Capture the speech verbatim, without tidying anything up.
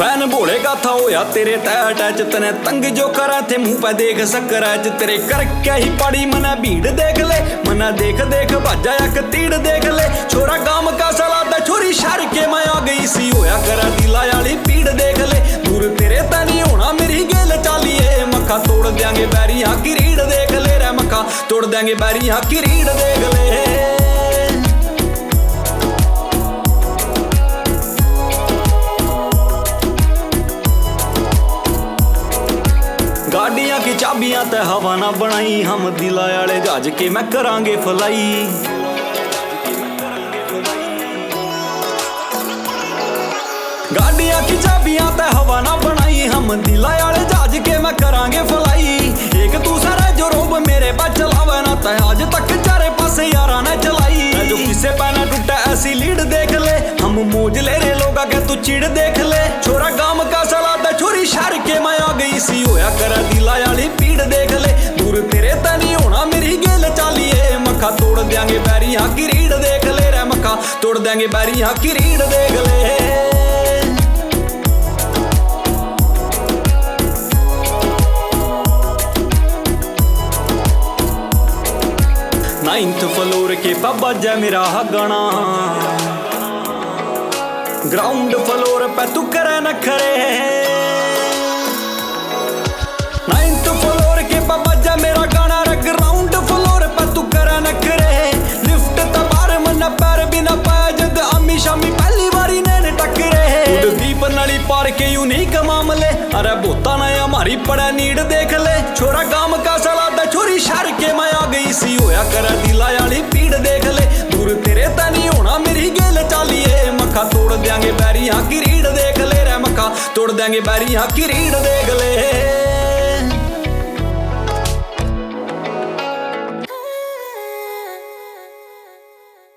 Fan भोले का था होया तेरे तैट च तने तंग जो करा थे मुंह पे देख सकरा च तेरे करके ही पड़ी मना भीड़ देख ले मना देख देख भजा एक तीड़ देख ले छोरा गांव का सलादा छोरी शहर के मैं आ गई सी होया करा दिला वाली पीड़ देख ले दूर तेरे तनी होना मेरी गेल चालिए मक्खा तोड़ देंगे बैरियां की रीढ़ देख ले रे मक्खा तोड़ देंगे बैरियां की रीढ़ देख ले। गाड़ियां की चाबियां ते हवा ना बनाई हम दिला वाले जहाज के मैं करांगे फलाई गाड़ियां की चाबियां ते हवा ना बनाई हम दिला वाले जहाज के मैं करांगे फलाई एक दूसरा जो रोब मेरे पर चलावे ना ते आज तक चारे पासे यारा ने चलाई जो किसे पैना टूटा ऐसी लीड देख ले हम मौज ले रे लोगा के तू चिड़ देख ले छोरा गांव का सलादा छोरी शहर के मैं आ गई सी होया करा दिला वाली पीड़ देख ले दूर तेरे तनी होना मेरी गेल चालिए मक्खा तोड़ देंगे बैरियां की रीढ़ देख ले रे मक्खा तोड़ देंगे बैरियां की रीढ़ देख ले। नाइन्थ फ्लोर के पब बजा मेरा गाना ग्राउंड फ्लोर पे तू करे न खरे नाइन्थ फ्लोर के पब बजा मेरा गाना रे ग्राउंड फ्लोर पे तू करे न खरे लिफ्ट तबार मन पैर बिना पाया जद अम्मी शामी पहली बारी ने टकरे दीप नली पार के यूनिक मामले अरे बोता ना हमारी पड़ा नीड देख ले छोरा गांव का सलादा छोरी शहर के मैं आ गई सी होया कर दिला वाली पीड़ देख ले दूर तेरे तनी होना मेरी गेल चालिए मक्खा तोड़ देंगे बैरियां की रीढ़ देख ले रे मक्खा तोड़ देंगे बैरियां की रीढ़ देख ले।